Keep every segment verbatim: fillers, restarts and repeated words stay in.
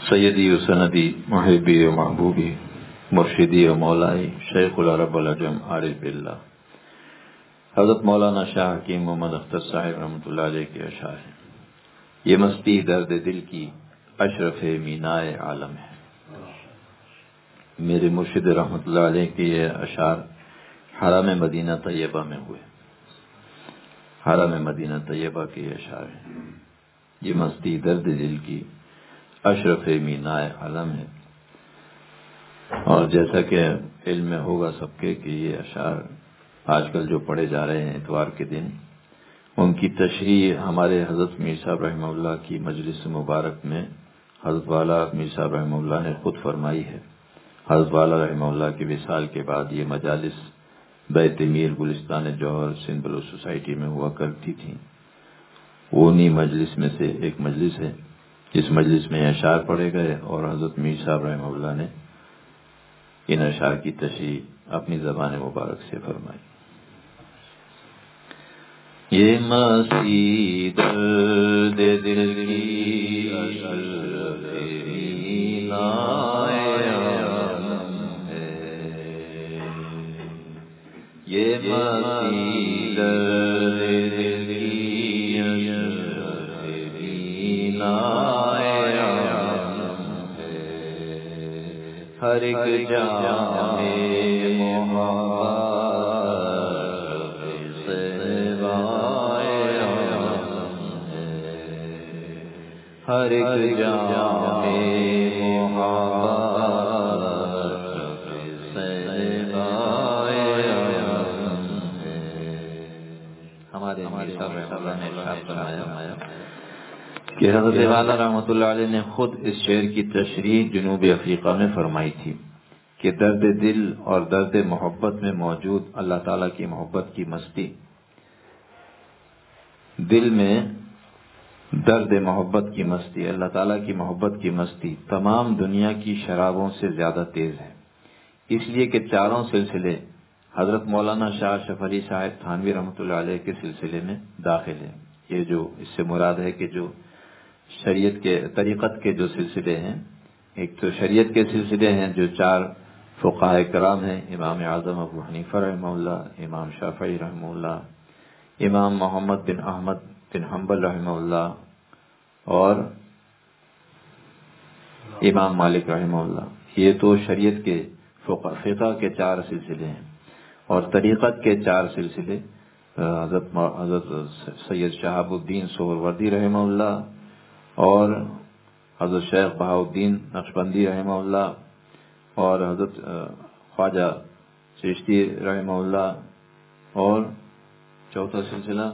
سیدی و سندی محبی و محبوبی مرشدی و مولائی شیخ العرب العجم عارف باللہ حضرت مولانا شاہ حکیم محمد اختر صاحب رحمۃ اللہ علیہ کے اشعار ہیں۔ یہ مستی درد دل کی اشرف مینائے عالم ہے۔ میرے مرشد رحمۃ اللہ علیہ کے یہ اشعار حرم مدینہ طیبہ میں ہوئے۔ حرم مدینہ طیبہ کے یہ اشعار ہیں۔ یہ مستی درد دل کی اشرف مینائے عالم ہے، اور جیسا کہ علم میں ہوگا سب کے کہ یہ اشعار آج کل جو پڑھے جا رہے ہیں اتوار کے دن، ان کی تشریح ہمارے حضرت میر صاحب رحمہ اللہ کی مجلس مبارک میں حضرت والا میر صاحب رحمہ اللہ نے خود فرمائی ہے۔ حضرت والا رحمہ اللہ کے وصال کے بعد یہ مجالس بیت میر گلستان جوہر سندھ بلوچ سوسائٹی میں ہوا کرتی تھیں۔ وہ انہی مجلس میں سے ایک مجلس ہے جس مجلس میں اشعار پڑھے گئے، اور حضرت میر صاحب رحمہ اللہ نے ان اشعار کی تشریح اپنی زبان مبارک سے فرمائی۔ یہ مستی درد دل کی اشرف مینائے عالم ہے، یہ مستی درد دل کی اشرف مینائے عالم ہے، ہر ایک جام محبت ہر ایک جام ہمارے کہ حضرت والا رحمۃ اللہ علیہ نے خود اس شعر کی تشریح جنوبی افریقہ میں فرمائی تھی کہ درد دل اور درد محبت میں موجود اللہ تعالیٰ کی محبت کی مستی، دل میں درد محبت کی مستی، اللہ تعالیٰ کی محبت کی مستی تمام دنیا کی شرابوں سے زیادہ تیز ہے، اس لیے کہ چاروں سلسلے حضرت مولانا شاہ اشرف علی صاحب تھانوی رحمۃ اللہ علیہ کے سلسلے میں داخل ہیں۔ یہ جو اس سے مراد ہے کہ جو شریعت کے طریقت کے جو سلسلے ہیں، ایک تو شریعت کے سلسلے ہیں جو چار فقہاء کرام ہیں، امام اعظم ابو حنیفہ رحمہ اللہ، امام شافعی رحمہ اللہ، امام محمد بن احمد بن حنبل رحمہ اللہ، اور امام مالک رحمہ اللہ۔ یہ تو شریعت کے فقہ کے چار سلسلے ہیں، اور طریقت کے چار سلسلے حضرت حضرت سید شہاب الدین سہروردی رحمہ اللہ، اور حضرت شیخ بہاؤالدین نقشبندی رحمہ اللہ، اور حضرت خواجہ چشتی رحمہ اللہ، اور چوتھا سلسلہ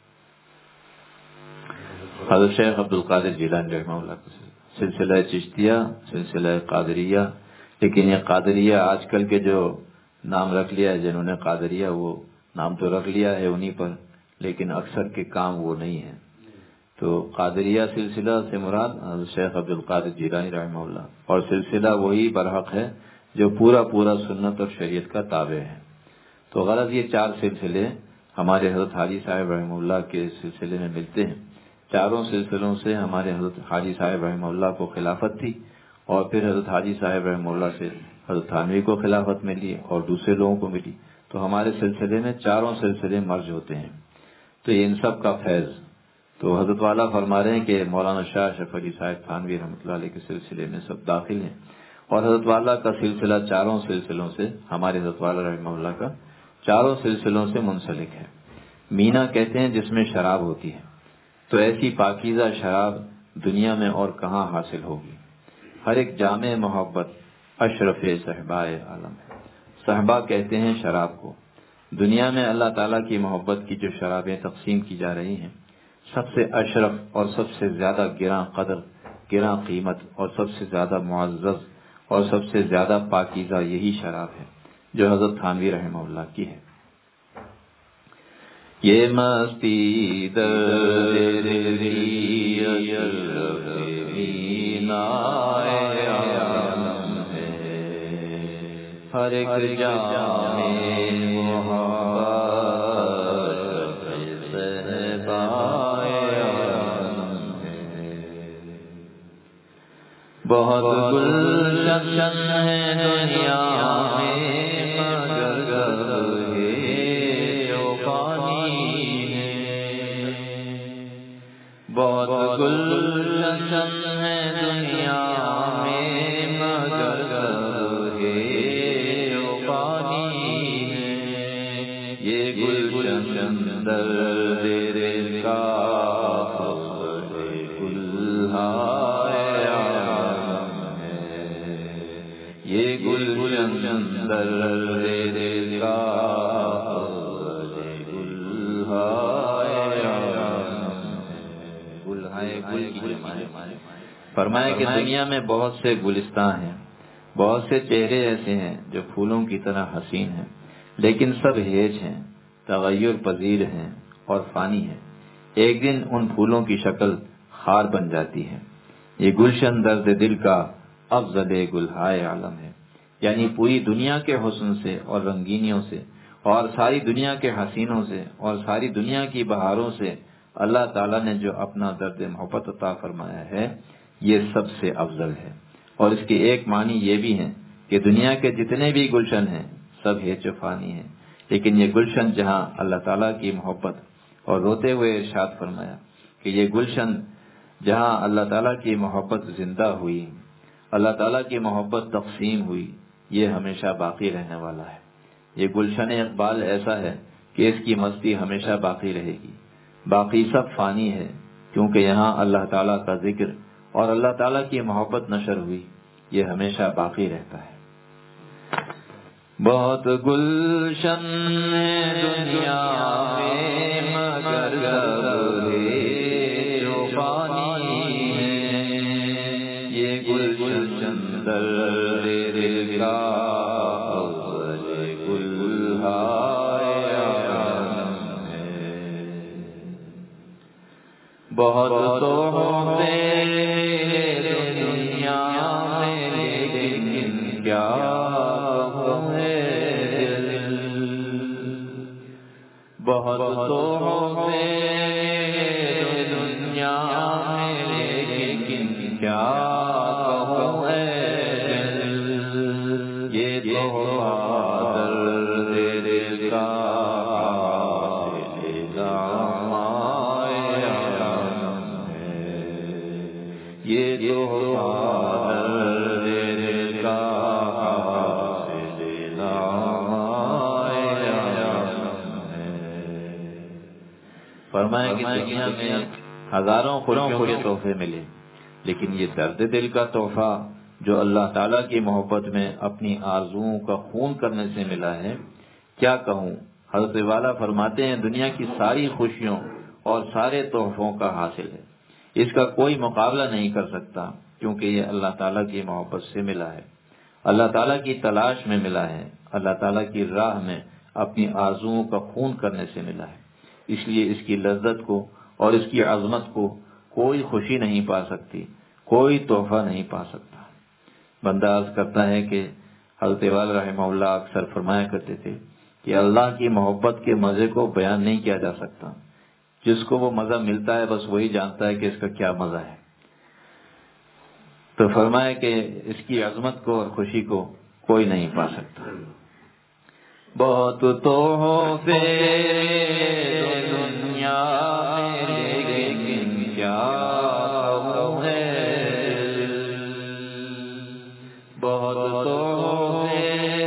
حضرت شیخ عبد القادر جیلانی رحمہ اللہ کا سلسلہ چشتیہ، سلسلہ قادریہ۔ لیکن یہ قادریہ آج کل کے جو نام رکھ لیا ہے، جنہوں نے قادریہ وہ نام تو رکھ لیا ہے انہی پر، لیکن اکثر کے کام وہ نہیں ہے۔ تو قادریہ سلسلہ سے مراد حضرت شیخ عبد القادر جیلانی رحمہ اللہ، اور سلسلہ وہی برحق ہے جو پورا پورا سنت اور شریعت کا تابع ہے۔ تو غرض یہ چار سلسلے ہمارے حضرت حاجی صاحب رحمہ اللہ کے سلسلے میں ملتے ہیں۔ چاروں سلسلوں سے ہمارے حضرت حاجی صاحب رحمہ اللہ کو خلافت تھی، اور پھر حضرت حاجی صاحب رحمہ اللہ سے حضرت تھانوی کو خلافت ملی اور دوسرے لوگوں کو ملی۔ تو ہمارے سلسلے میں چاروں سلسلے مرج ہوتے ہیں، تو یہ ان سب کا فیض۔ تو حضرت والا فرما رہے ہیں کہ مولانا شاہ اشرف علی صاحب تھانوی رحمۃ اللہ علیہ کے سلسلے میں سب داخل ہیں، اور حضرت والا کا سلسلہ چاروں سلسلوں سے، ہمارے حضرت والا رحمہ اللہ کا چاروں سلسلوں سے منسلک ہے۔ مینا کہتے ہیں جس میں شراب ہوتی ہے، تو ایسی پاکیزہ شراب دنیا میں اور کہاں حاصل ہوگی۔ ہر ایک جامع محبت اشرف صحبائے عالم ہے۔ صحبہ کہتے ہیں شراب کو۔ دنیا میں اللہ تعالیٰ کی محبت کی جو شرابیں تقسیم کی جا رہی ہیں، سب سے اشرف اور سب سے زیادہ گراں قدر، گراں قیمت، اور سب سے زیادہ معزز اور سب سے زیادہ پاکیزہ یہی شراب ہے جو حضرت تھانوی رحمہ اللہ کی ہے۔ یہ مستی درد دی اشرف مینائے عالم ہے، ہر ایک جام محبت صحبائے عالم ہے، بہت گلشن ہے دنیا میں مگر ہے جو فانی ہے، بہت گلشن ہے دنیا میں مگر ہے جو فانی ہے، یہ گلشن درد دل کا یہ گلشن درد دل کا گلہائے گل کی جمع ہے۔ فرمایا کہ دنیا میں بہت سے گلستان ہیں، بہت سے چہرے ایسے ہیں جو پھولوں کی طرح حسین ہیں، لیکن سب ہیج ہیں، تغیر پذیر ہیں اور فانی ہیں۔ ایک دن ان پھولوں کی شکل خار بن جاتی ہے۔ یہ گلشن درد دل کا افضل گلہائے عالم ہے، یعنی پوری دنیا کے حسن سے اور رنگینیوں سے اور ساری دنیا کے حسینوں سے اور ساری دنیا کی بہاروں سے اللہ تعالیٰ نے جو اپنا درد محبت عطا فرمایا ہے، یہ سب سے افضل ہے۔ اور اس کے ایک معنی یہ بھی ہے کہ دنیا کے جتنے بھی گلشن ہیں سب ہیج و فانی ہیں، لیکن یہ گلشن جہاں اللہ تعالیٰ کی محبت، اور روتے ہوئے ارشاد فرمایا کہ یہ گلشن جہاں اللہ تعالیٰ کی محبت زندہ ہوئی، اللہ تعالیٰ کی محبت تقسیم ہوئی، یہ ہمیشہ باقی رہنے والا ہے۔ یہ گلشن اقبال ایسا ہے کہ اس کی مستی ہمیشہ باقی رہے گی، باقی سب فانی ہے، کیونکہ یہاں اللہ تعالیٰ کا ذکر اور اللہ تعالیٰ کی محبت نشر ہوئی، یہ ہمیشہ باقی رہتا ہے۔ بہت گلشن ہے دنیا میں مگر ہے جو فانی ہے، یہ گلشن درد دل کا گلہائے عالم ہے۔ بہت تحفے دنیا میں لیکن کیا بہت تحفے دنیا میں لیکن کیا کہوں اے دل، یہ تحفہ درد دل کا دامائے عالم ہے، یہ تحفہ درد دل کا فرمایا کہ دنیا میں ہزاروں خوشیوں کے تحفے ملے، لیکن یہ درد دل کا تحفہ جو اللہ تعالیٰ کی محبت میں اپنی آرزوؤں کا خون کرنے سے ملا ہے، کیا کہوں۔ حضرت والا فرماتے ہیں دنیا کی ساری خوشیوں اور سارے تحفوں کا حاصل ہے، اس کا کوئی مقابلہ نہیں کر سکتا، کیونکہ یہ اللہ تعالیٰ کی محبت سے ملا ہے، اللہ تعالیٰ کی تلاش میں ملا ہے، اللہ تعالیٰ کی راہ میں اپنی آرزوؤں کا خون کرنے سے ملا ہے۔ اس لیے اس کی لذت کو اور اس کی عظمت کو کوئی خوشی نہیں پا سکتی، کوئی تحفہ نہیں پا سکتا۔ بندہ عرض کرتا ہے کہ حضرت والا رحمہ اللہ اکثر فرمایا کرتے تھے کہ اللہ کی محبت کے مزے کو بیان نہیں کیا جا سکتا، جس کو وہ مزہ ملتا ہے بس وہی جانتا ہے کہ اس کا کیا مزہ ہے۔ تو فرمایا کہ اس کی عظمت کو اور خوشی کو کوئی نہیں پا سکتا۔ بہت تحفے دنیا میں لیکن کیا کہوں اے دل، بہت تحفے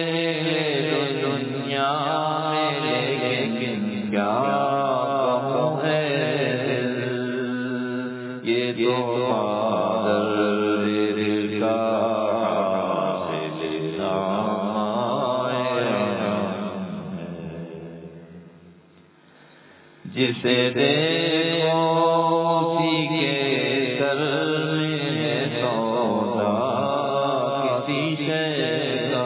دنیا میں لیکن کیا کہوں اے دل، یہ تحفہ درد دل کا جسے دیکھو اسی کے سر میں سودا کسی شے کا،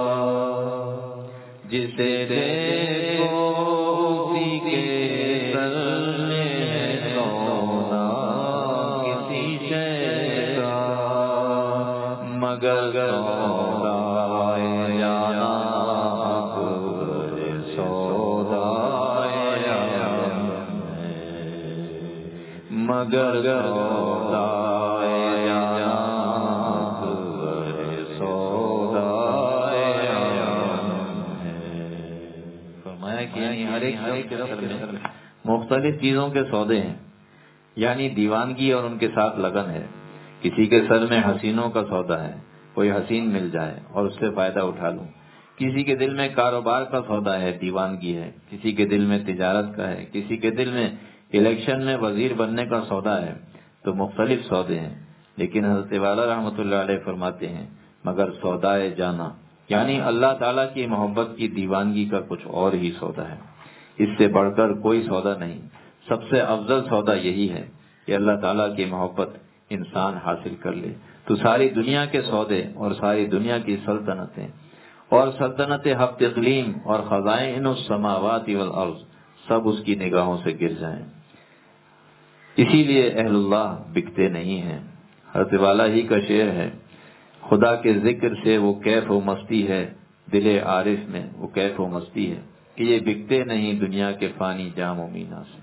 جسے دیکھو اسی کے سر میں سودا کسی شے کا، مگر سودا جانا سودا مگر سودائے جانا ہر ایک کے سر میں مختلف چیزوں کے سودے ہیں، یعنی دیوانگی اور ان کے ساتھ لگن ہے۔ کسی کے سر میں حسینوں کا سودا ہے، کوئی حسین مل جائے اور اس سے فائدہ اٹھا لوں۔ کسی کے دل میں کاروبار کا سودا ہے، دیوانگی ہے۔ کسی کے دل میں تجارت کا ہے، کسی کے دل میں الیکشن میں وزیر بننے کا سودا ہے۔ تو مختلف سودے ہیں، لیکن حضرت والا رحمۃ اللہ علیہ فرماتے ہیں مگر سودائے جانا، یعنی اللہ تعالیٰ کی محبت کی دیوانگی کا کچھ اور ہی سودا ہے۔ اس سے بڑھ کر کوئی سودا نہیں۔ سب سے افضل سودا یہی ہے کہ اللہ تعالیٰ کی محبت انسان حاصل کر لے، تو ساری دنیا کے سودے اور ساری دنیا کی سلطنتیں اور سلطنت ہفت اقلیم اور خزائن السماوات والارض سب اس کی نگاہوں سے گر جائیں۔ اسی لیے اہل اللہ بکتے نہیں ہیں۔ حضرت والا ہی کا شعر ہے، خدا کے ذکر سے وہ کیف و مستی ہے، دل عارف میں وہ کیف و مستی ہے کہ یہ بکتے نہیں دنیا کے فانی جام و مینا سے۔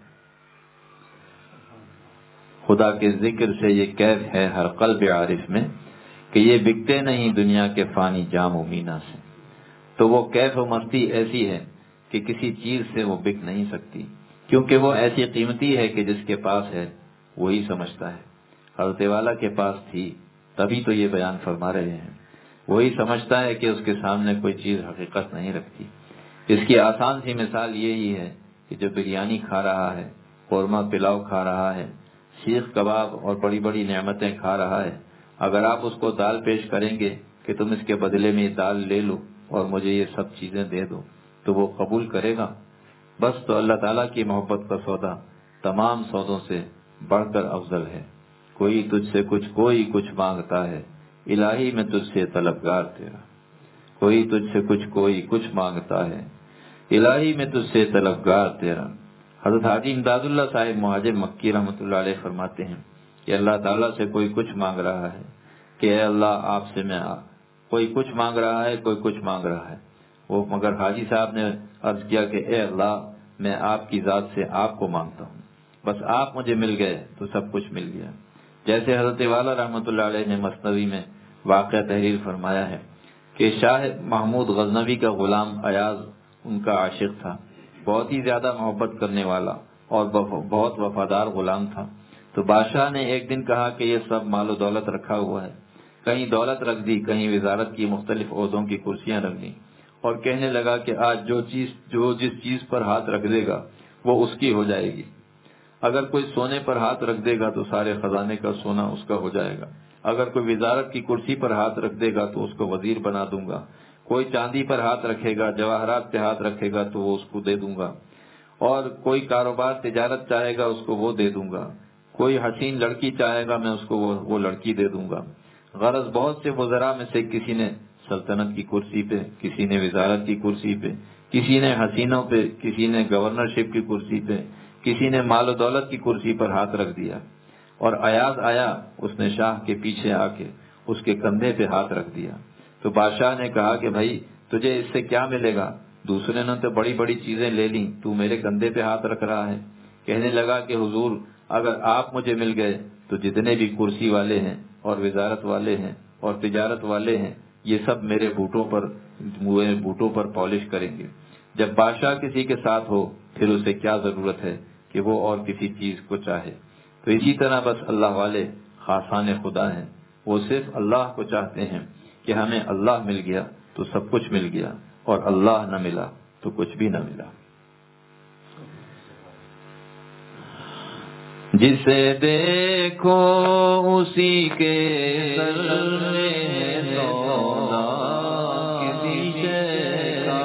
خدا کے ذکر سے یہ کیف ہے ہر قلب عارف میں کہ یہ بکتے نہیں دنیا کے فانی جام و مینا سے۔ تو وہ کیف و مستی ایسی ہے کہ کسی چیز سے وہ بک نہیں سکتی، کیونکہ وہ ایسی قیمتی ہے کہ جس کے پاس ہے وہی سمجھتا ہے۔ حضرت والا کے پاس تھی تبھی تو یہ بیان فرما رہے ہیں۔ وہی سمجھتا ہے کہ اس کے سامنے کوئی چیز حقیقت نہیں رکھتی۔ اس کی آسان سی مثال یہی ہے کہ جو بریانی کھا رہا ہے، قورمہ پلاؤ کھا رہا ہے، سیخ کباب اور بڑی بڑی نعمتیں کھا رہا ہے، اگر آپ اس کو دال پیش کریں گے کہ تم اس کے بدلے میں یہ دال لے لو اور مجھے یہ سب چیزیں دے دو، تو وہ قبول کرے گا؟ بس تو اللہ تعالیٰ کی محبت کا سودا تمام سودوں سے بڑھ کر افضل ہے۔ کوئی تجھ سے کچھ کوئی کچھ مانگتا ہے، الہی میں تجھ سے طلبگار تیرا۔ کوئی تجھ سے کچھ کوئی کچھ مانگتا ہے، الہی میں تجھ سے طلبگار تیرا۔ حضرت حاجی امداد اللہ صاحب مہاجر مکی رحمۃ اللہ علیہ فرماتے ہیں کہ اللہ تعالیٰ سے کوئی کچھ مانگ رہا ہے کہ اے اللہ آپ سے میں آ کوئی کچھ مانگ رہا ہے، کوئی کچھ مانگ رہا ہے۔ وہ مگر حاجی صاحب نے عرض کیا کہ اے اللہ میں آپ کی ذات سے آپ کو مانگتا ہوں، بس آپ مجھے مل گئے تو سب کچھ مل گیا۔ جیسے حضرت والا رحمۃ اللہ علیہ نے مثنوی میں واقعہ تحریر فرمایا ہے کہ شاہ محمود غزنوی کا غلام ایاز ان کا عاشق تھا، بہت ہی زیادہ محبت کرنے والا اور بہت وفادار غلام تھا۔ تو بادشاہ نے ایک دن کہا کہ یہ سب مال و دولت رکھا ہوا ہے، کہیں دولت رکھ دی، کہیں وزارت کی مختلف عہدوں کی کرسیاں رکھ دی، اور کہنے لگا کہ آج جو چیز جو جس چیز پر ہاتھ رکھ دے گا وہ اس کی ہو جائے گی۔ اگر کوئی سونے پر ہاتھ رکھ دے گا تو سارے خزانے کا سونا اس کا ہو جائے گا، اگر کوئی وزارت کی کرسی پر ہاتھ رکھ دے گا تو اس کو وزیر بنا دوں گا، کوئی چاندی پر ہاتھ رکھے گا، جواہرات پہ ہاتھ رکھے گا تو وہ اس کو دے دوں گا، اور کوئی کاروبار تجارت چاہے گا اس کو وہ دے دوں گا، کوئی حسین لڑکی چاہے گا میں اس کو وہ, وہ لڑکی دے دوں گا۔ غرض بہت سے وزراء میں سے کسی نے سلطنت کی کرسی پہ، کسی نے وزارت کی کرسی پہ، کسی نے حسینوں پہ، کسی نے گورنرشپ کی کرسی پہ، کسی نے مال و دولت کی کرسی پر ہاتھ رکھ دیا، اور ایاز آیا، اس نے شاہ کے پیچھے آ کے اس کے کندھے پہ ہاتھ رکھ دیا۔ تو بادشاہ نے کہا کہ بھائی تجھے اس سے کیا ملے گا، دوسرے نے تو بڑی بڑی چیزیں لے لیں، تو میرے کندھے پہ ہاتھ رکھ رہا ہے۔ کہنے لگا کہ حضور اگر آپ مجھے مل گئے تو جتنے بھی کرسی والے ہیں اور وزارت والے ہیں اور تجارت والے ہیں یہ سب میرے بوٹوں پر میرے بوٹوں پر پالش کریں گے۔ جب بادشاہ کسی کے ساتھ ہو پھر اسے کیا ضرورت ہے کہ وہ اور کسی چیز کو چاہے۔ تو اسی طرح بس اللہ والے خاصان خدا ہیں، وہ صرف اللہ کو چاہتے ہیں کہ ہمیں اللہ مل گیا تو سب کچھ مل گیا، اور اللہ نہ ملا تو کچھ بھی نہ ملا۔ جسے دیکھو اسی کے سر میں سودا کسی شے کا،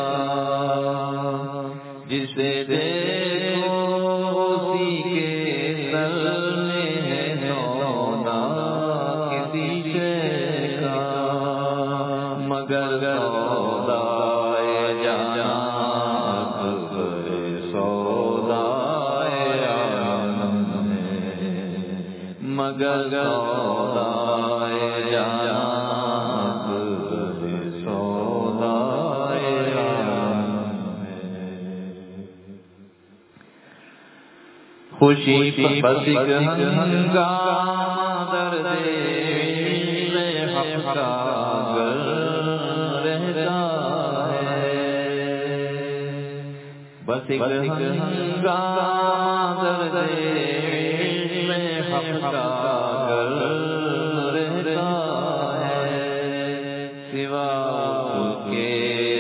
جسے دیکھو اسی کے سر میں سودا کسی شے کا، مگر سودا جانا سودا مگر سودا جانا سودا خوشی بس ایک ہنگامہ درد حق کا گر رہتا ہے، بس ایک ہنگام درد میں حق کا گر رہتا ہے، سوا کے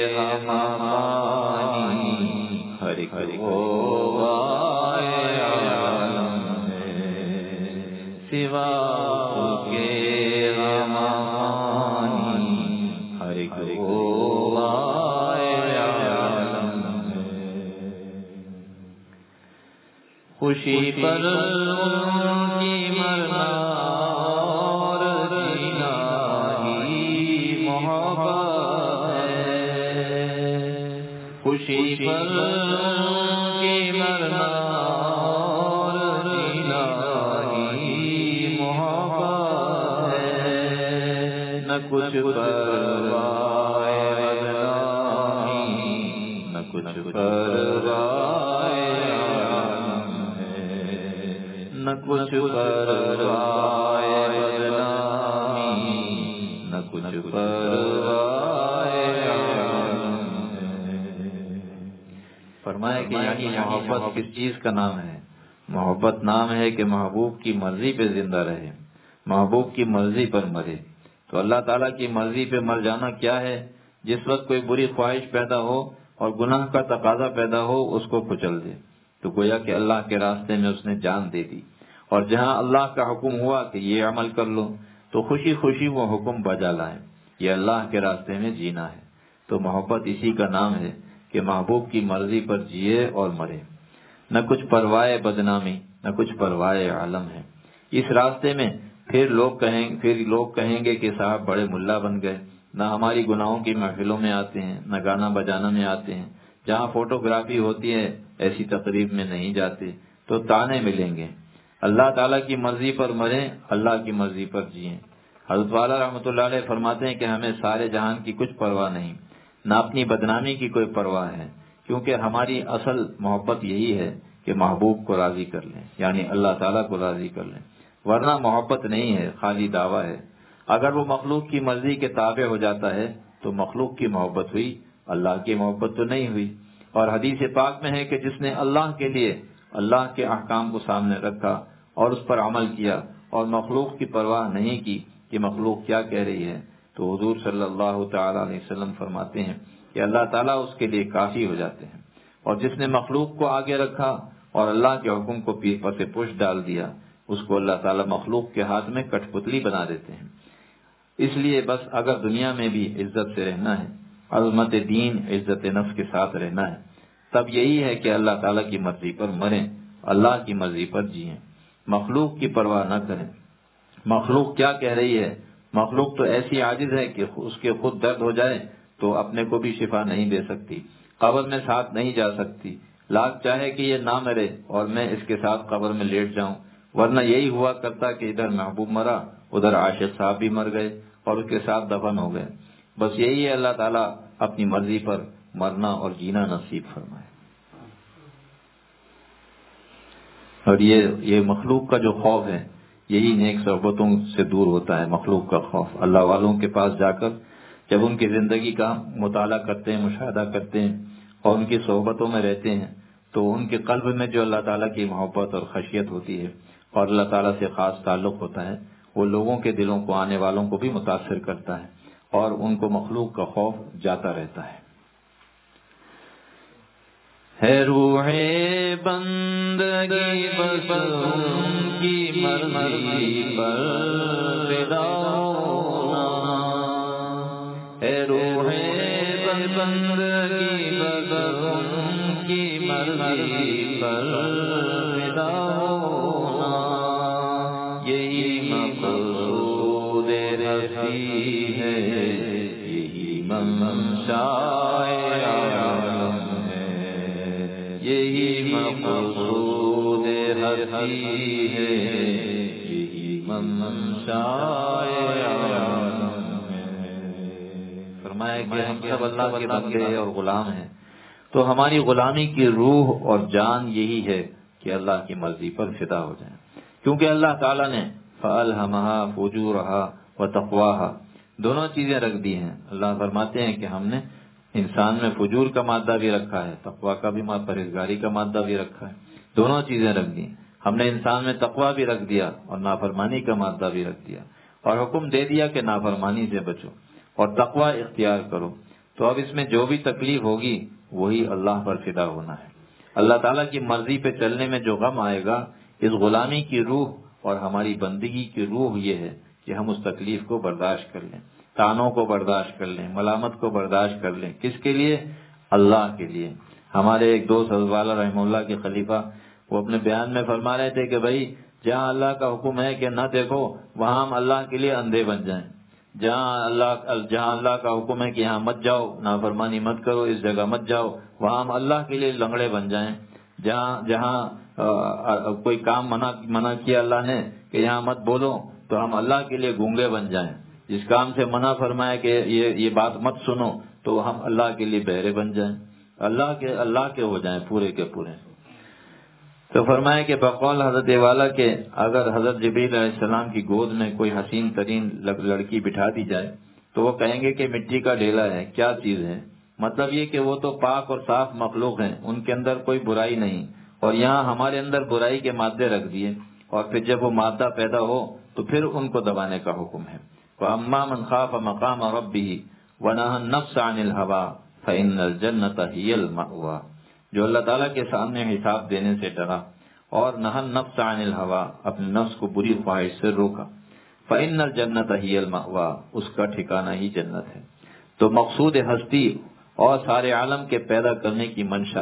ہمانی ہر ایک وہ عالم ہے، سوا کے ہمانی ہر ایک وہ خوشی پر ان کی مرنا اور جینا ہی محبت ہے، خوشی پر ان کی مرنا اور جینا ہی محبت ہے، نہ کچھ پرواہ بدنامی نہ کچھ پرواہ نہ کچھ پرواہ بدنامی نہ کچھ پرواہ عالم ہے۔ فرمایا کہ یعنی محبت کس چیز کا نام ہے؟ محبت نام ہے کہ محبوب کی مرضی پہ زندہ رہے، محبوب کی مرضی پر مرے۔ تو اللہ تعالیٰ کی مرضی پہ مر جانا کیا ہے؟ جس وقت کوئی بری خواہش پیدا ہو اور گناہ کا تقاضا پیدا ہو اس کو کچل دے، تو گویا کہ اللہ کے راستے میں اس نے جان دے دی، اور جہاں اللہ کا حکم ہوا کہ یہ عمل کر لو تو خوشی خوشی وہ حکم بجا لائیں۔ یہ اللہ کے راستے میں جینا ہے۔ تو محبت اسی کا نام ہے کہ محبوب کی مرضی پر جیے اور مرے، نہ کچھ پرواہ بدنامی نہ کچھ پرواہ عالم ہے۔ اس راستے میں پھر لوگ کہیں پھر لوگ کہیں گے کہ صاحب بڑے ملا بن گئے، نہ ہماری گناہوں کی محفلوں میں آتے ہیں، نہ گانا بجانا میں آتے ہیں، جہاں فوٹوگرافی ہوتی ہے ایسی تقریب میں نہیں جاتے، تو تانے ملیں گے۔ اللہ تعالیٰ کی مرضی پر مریں، اللہ کی مرضی پر جئیں۔ حضرت والا رحمۃ اللہ علیہ فرماتے ہیں کہ ہمیں سارے جہان کی کچھ پرواہ نہیں، نہ اپنی بدنامی کی کوئی پرواہ ہے، کیونکہ ہماری اصل محبت یہی ہے کہ محبوب کو راضی کر لیں، یعنی اللہ تعالیٰ کو راضی کر لیں، ورنہ محبت نہیں ہے، خالی دعویٰ ہے۔ اگر وہ مخلوق کی مرضی کے تابع ہو جاتا ہے تو مخلوق کی محبت ہوئی، اللہ کی محبت تو نہیں ہوئی۔ اور حدیث پاک میں ہے کہ جس نے اللہ کے لیے اللہ کے احکام کو سامنے رکھا اور اس پر عمل کیا اور مخلوق کی پرواہ نہیں کی کہ مخلوق کیا کہہ رہی ہے، تو حضور صلی اللہ تعالی علیہ وسلم فرماتے ہیں کہ اللہ تعالیٰ اس کے لیے کافی ہو جاتے ہیں۔ اور جس نے مخلوق کو آگے رکھا اور اللہ کے حکم کو پیٹ پر سے پش ڈال دیا، اس کو اللہ تعالیٰ مخلوق کے ہاتھ میں کٹ پتلی بنا دیتے ہیں۔ اس لیے بس اگر دنیا میں بھی عزت سے رہنا ہے، عظمت دین عزت نفس کے ساتھ رہنا ہے، تب یہی ہے کہ اللہ تعالیٰ کی مرضی پر مریں، اللہ کی مرضی پر جئیں، مخلوق کی پرواہ نہ کریں۔ مخلوق کیا کہہ رہی ہے؟ مخلوق تو ایسی عاجز ہے کہ اس کے خود درد ہو جائے تو اپنے کو بھی شفا نہیں دے سکتی، قبر میں ساتھ نہیں جا سکتی، لاکھ چاہے کہ یہ نہ مرے اور میں اس کے ساتھ قبر میں لیٹ جاؤں، ورنہ یہی ہوا کرتا کہ ادھر محبوب مرا، ادھر عاشق صاحب بھی مر گئے اور اس کے ساتھ دفن ہو گئے۔ بس یہی ہے اللہ تعالیٰ اپنی مرضی پر مرنا اور جینا نصیب فرمائے۔ اور یہ یہ مخلوق کا جو خوف ہے، یہی نیک صحبتوں سے دور ہوتا ہے۔ مخلوق کا خوف اللہ والوں کے پاس جا کر جب ان کی زندگی کا مطالعہ کرتے ہیں، مشاہدہ کرتے ہیں اور ان کی صحبتوں میں رہتے ہیں، تو ان کے قلب میں جو اللہ تعالیٰ کی محبت اور خشیت ہوتی ہے اور اللہ تعالیٰ سے خاص تعلق ہوتا ہے، وہ لوگوں کے دلوں کو، آنے والوں کو بھی متاثر کرتا ہے اور ان کو مخلوق کا خوف جاتا رہتا ہے۔ ہے روح بندگی بس ان کی مرضی پر فدا ہونا، ہے روح بندگی بس ان کی مرضی پر فدا ہونا، یہی مقصود رسی ہے، یہی منشاء عالم ہے، یہی مقصود رسی ہے، یہی منشاء عالم ہے۔ فرمایا کہ ہم سب اللہ کے بندے اور غلام ہیں، تو ہماری غلامی کی روح اور جان یہی ہے کہ اللہ کی مرضی پر فدا ہو جائیں، کیونکہ اللہ تعالیٰ نے فَأَلْهَمَهَا فُجُورَهَا وَتَقْوَاهَا دونوں چیزیں رکھ دی ہیں۔ اللہ فرماتے ہیں کہ ہم نے انسان میں فجور کا مادہ بھی رکھا ہے، تقویٰ کا بھی، پرہیزگاری کا مادہ بھی رکھا ہے، دونوں چیزیں رکھ دی. ہم نے انسان میں تقویٰ بھی رکھ دیا اور نافرمانی کا مادہ بھی رکھ دیا، اور حکم دے دیا کہ نافرمانی سے بچو اور تقویٰ اختیار کرو. تو اب اس میں جو بھی تکلیف ہوگی وہی اللہ پر فدا ہونا ہے. اللہ تعالیٰ کی مرضی پہ چلنے میں جو غم آئے گا، اس غلامی کی روح اور ہماری بندگی کی روح یہ ہے کہ ہم اس تکلیف کو برداشت کر لیں، تانوں کو برداشت کر لیں، ملامت کو برداشت کر لیں. کس کے لیے؟ اللہ کے لیے. ہمارے ایک دوست حضرت والا رحمہ اللہ کے خلیفہ، وہ اپنے بیان میں فرما رہے تھے کہ بھائی جہاں اللہ کا حکم ہے کہ نہ دیکھو، وہاں ہم اللہ کے لیے اندھے بن جائیں. جہاں اللہ جہاں اللہ کا حکم ہے کہ یہاں مت جاؤ، نافرمانی مت کرو، اس جگہ مت جاؤ، وہاں ہم اللہ کے لیے لنگڑے بن جائیں. جہاں جہاں کوئی کام منع منع کیا اللہ نے کہ یہاں مت بولو، تو ہم اللہ کے لیے گونگے بن جائیں. جس کام سے منع فرمایا کہ یہ یہ بات مت سنو، تو ہم اللہ کے لیے بہرے بن جائیں، اللہ کے اللہ کے ہو جائیں پورے کے پورے. تو فرمایا کہ بقول حضرت والا کہ اگر حضرت جبریل علیہ السلام کی گود میں کوئی حسین ترین لڑکی بٹھا دی جائے تو وہ کہیں گے کہ مٹی کا ڈھیلا ہے، کیا چیز ہے؟ مطلب یہ کہ وہ تو پاک اور صاف مخلوق ہیں، ان کے اندر کوئی برائی نہیں، اور یہاں ہمارے اندر برائی کے مادے رکھ دیے، اور پھر جب وہ مادہ پیدا ہو تو پھر ان کو دبانے کا حکم ہے. وَأَمَّا مَنْ خَافَ مَقَامَ رَبِّهِ وَنَهَى النَّفْسَ عَنِ الْهَوَىٰ فَإِنَّ الْجَنَّةَ هِيَ الْمَأْوَىٰ. جو اللہ تعالیٰ کے سامنے حساب دینے سے ڈرا اور نہى النَّفْسَ عَنِ الْهَوَىٰ، اپنے نفس کو بری خواہش سے روکا، فَإِنَّ الْجَنَّةَ هِيَ الْمَأْوَىٰ، اس کا ٹھکانہ ہی جنت ہے. تو مقصود ہستی اور سارے عالم کے پیدا کرنے کی منشا،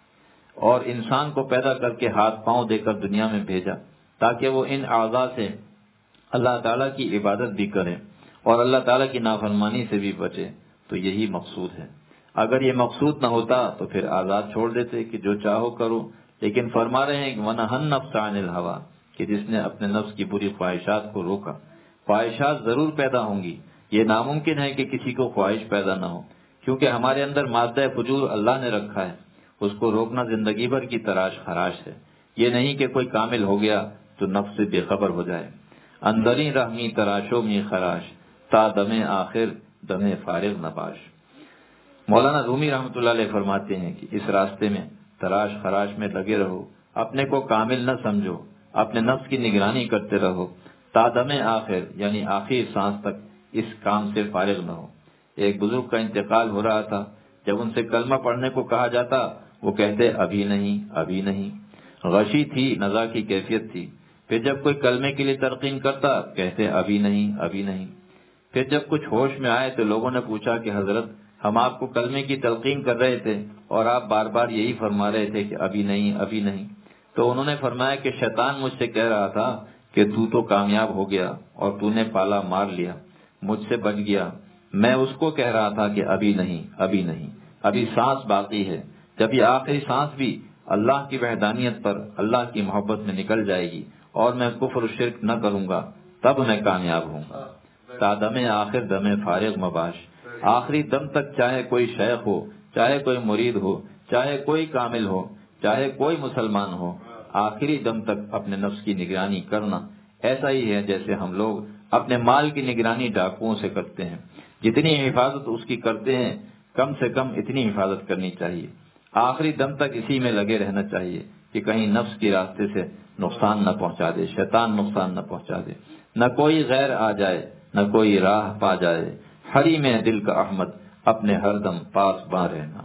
اور انسان کو پیدا کر کے ہاتھ پاؤں دے کر دنیا میں بھیجا تاکہ وہ ان اعضاء سے اللہ تعالیٰ کی عبادت بھی کریں اور اللہ تعالیٰ کی نافرمانی سے بھی بچے. تو یہی مقصود ہے. اگر یہ مقصود نہ ہوتا تو پھر آزاد چھوڑ دیتے کہ جو چاہو کرو، لیکن فرما رہے ہیں کہ وَنَهَى النَّفْسَ عَنِ الْهَوَىٰ، کہ جس نے اپنے نفس کی بری خواہشات کو روکا. خواہشات ضرور پیدا ہوں گی، یہ ناممکن ہے کہ کسی کو خواہش پیدا نہ ہو، کیونکہ ہمارے اندر مادہ فجور اللہ نے رکھا ہے، اس کو روکنا زندگی بھر کی تراش خراش ہے. یہ نہیں کہ کوئی کامل ہو گیا تو نفس سے بے خبر ہو جائے. اندری رحمی تراشو می خراش، تا دم آخر دم فارغ نباش. مولانا رومی رحمۃ اللہ علیہ فرماتے ہیں کہ اس راستے میں تراش خراش میں لگے رہو، اپنے کو کامل نہ سمجھو، اپنے نفس کی نگرانی کرتے رہو، تا دم آخر یعنی آخری سانس تک اس کام سے فارغ نہ ہو. ایک بزرگ کا انتقال ہو رہا تھا، جب ان سے کلمہ پڑھنے کو کہا جاتا وہ کہتے ابھی نہیں ابھی نہیں. غشی تھی، نزا کی کیفیت تھی. پھر جب کوئی کلمے کے لیے تلقین کرتا کہتے ابھی نہیں ابھی نہیں. پھر جب کچھ ہوش میں آئے تو لوگوں نے پوچھا کہ حضرت ہم آپ کو کلمے کی تلقین کر رہے تھے اور آپ بار بار یہی فرما رہے تھے کہ ابھی نہیں ابھی نہیں. تو انہوں نے فرمایا کہ شیطان مجھ سے کہہ رہا تھا کہ تو تو کامیاب ہو گیا اور تو نے پالا مار لیا، مجھ سے بچ گیا. میں اس کو کہہ رہا تھا کہ ابھی نہیں ابھی نہیں، ابھی سانس باقی ہے. جب یہ آخری سانس بھی اللہ کی وحدانیت پر، اللہ کی محبت میں نکل جائے گی اور میں کفر و شرک نہ کروں گا، تب میں کامیاب ہوں گا. تا دم آخر دم فارغ مباش. آخری دم تک چاہے کوئی شیخ ہو، چاہے کوئی مرید ہو، چاہے کوئی کامل ہو، چاہے کوئی مسلمان ہو، آخری دم تک اپنے نفس کی نگرانی کرنا ایسا ہی ہے جیسے ہم لوگ اپنے مال کی نگرانی ڈاکوؤں سے کرتے ہیں. جتنی حفاظت اس کی کرتے ہیں کم سے کم اتنی حفاظت کرنی چاہیے. آخری دم تک اسی میں لگے رہنا چاہیے کہ کہیں نفس کی راستے سے نقصان نہ پہنچا دے، شیطان نقصان نہ پہنچا دے، نہ کوئی غیر آ جائے، نہ کوئی راہ پا جائے. ہری میں دل کا احمد اپنے ہر دم پاس باں رہنا.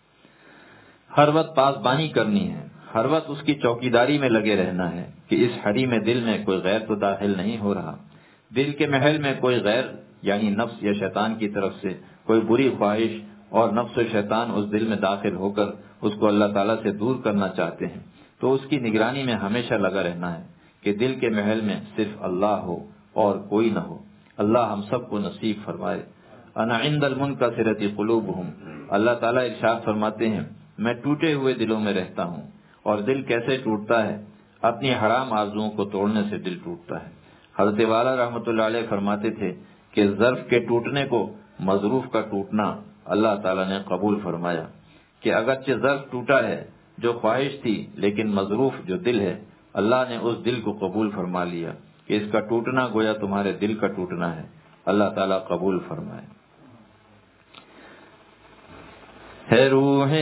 ہر وقت پاس بانی کرنی ہے، ہر وقت اس کی چوکیداری میں لگے رہنا ہے کہ اس ہری میں دل میں کوئی غیر تو داخل نہیں ہو رہا. دل کے محل میں کوئی غیر یعنی نفس یا شیطان کی طرف سے کوئی بری خواہش اور نفس و شیطان اس دل میں داخل ہو کر اس کو اللہ تعالیٰ سے دور کرنا چاہتے ہیں. تو اس کی نگرانی میں ہمیشہ لگا رہنا ہے کہ دل کے محل میں صرف اللہ ہو اور کوئی نہ ہو. اللہ ہم سب کو نصیب فرمائے. انا عند المنکسرۃ قلوبہم، اللہ تعالیٰ ارشاد فرماتے ہیں میں ٹوٹے ہوئے دلوں میں رہتا ہوں. اور دل کیسے ٹوٹتا ہے؟ اپنی حرام آرزوؤں کو توڑنے سے دل ٹوٹتا ہے. حضرت والا رحمۃ اللہ علیہ فرماتے تھے کہ ظرف کے ٹوٹنے کو مظروف کا ٹوٹنا اللہ تعالیٰ نے قبول فرمایا، کہ اگرچہ ظرف ٹوٹا ہے جو خواہش تھی، لیکن مظروف جو دل ہے اللہ نے اس دل کو قبول فرما لیا کہ اس کا ٹوٹنا گویا تمہارے دل کا ٹوٹنا ہے. اللہ تعالیٰ قبول فرمائے. ہے روح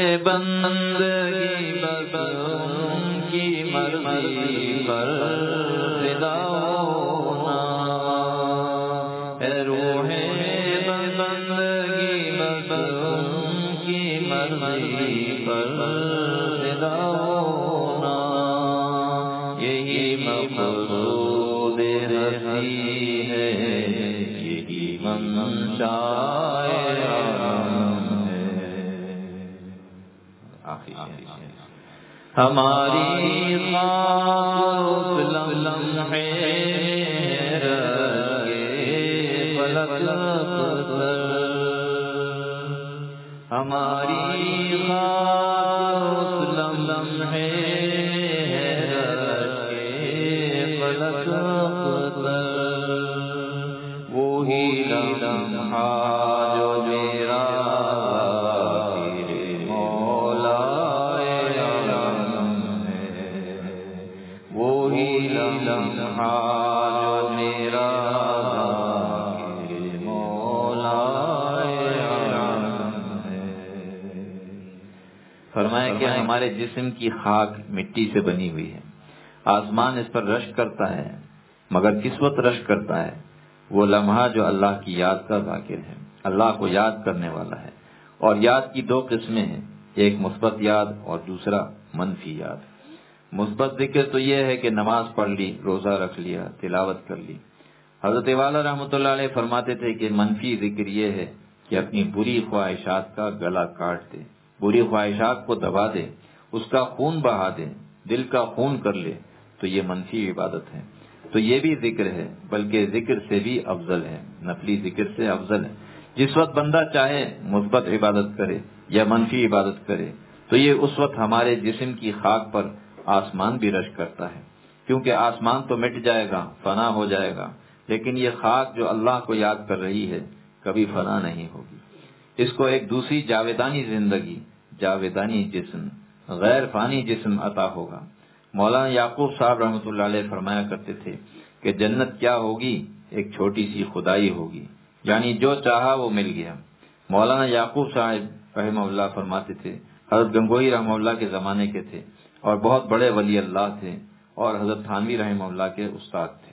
بندگی بس ان کی مرضی پر فدا ہونا، ہے روح بندگی بس ان کی مرضی پر فدا ہونا، یہی مقصود رسی ہے، یہی منشائے ہماری خاک لمحے رنگے فلک پر، ہماری خاک لمحے رنگے فلک پر، وہی لمحہ جو میرا لمحہ جو میرا مولا ہے۔ فرمایا کہ ہمارے جسم کی خاک مٹی سے بنی ہوئی ہے، آسمان اس پر رشک کرتا ہے، مگر کس وقت رشک کرتا ہے؟ وہ لمحہ جو اللہ کی یاد کا ذاکر ہے، اللہ کو یاد کرنے والا ہے۔ اور یاد کی دو قسمیں ہیں، ایک مثبت یاد اور دوسرا منفی یاد۔ مثبت ذکر تو یہ ہے کہ نماز پڑھ لی، روزہ رکھ لیا، تلاوت کر لی۔ حضرت والا رحمۃ اللہ علیہ فرماتے تھے کہ منفی ذکر یہ ہے کہ اپنی بری خواہشات کا گلا کاٹ دے، بری خواہشات کو دبا دے، اس کا خون بہا دے، دل کا خون کر لے، تو یہ منفی عبادت ہے۔ تو یہ بھی ذکر ہے، بلکہ ذکر سے بھی افضل ہے، نفلی ذکر سے افضل ہے۔ جس وقت بندہ چاہے مثبت عبادت کرے یا منفی عبادت کرے، تو یہ اس وقت ہمارے جسم کی خاک پر آسمان بھی رشک کرتا ہے، کیونکہ آسمان تو مٹ جائے گا، فنا ہو جائے گا، لیکن یہ خاک جو اللہ کو یاد کر رہی ہے کبھی فنا نہیں ہوگی۔ اس کو ایک دوسری جاویدانی زندگی، جاویدانی جسم، غیر فانی جسم عطا ہوگا۔ مولانا یعقوب صاحب رحمۃ اللہ علیہ فرمایا کرتے تھے کہ جنت کیا ہوگی؟ ایک چھوٹی سی خدائی ہوگی، یعنی جو چاہا وہ مل گیا۔ مولانا یعقوب صاحب رحمہ اللہ فرماتے تھے، حضرت گنگوہی رحمہ اللہ کے زمانے کے تھے اور بہت بڑے ولی اللہ تھے، اور حضرت تھانوی رحمہ اللہ کے استاد تھے۔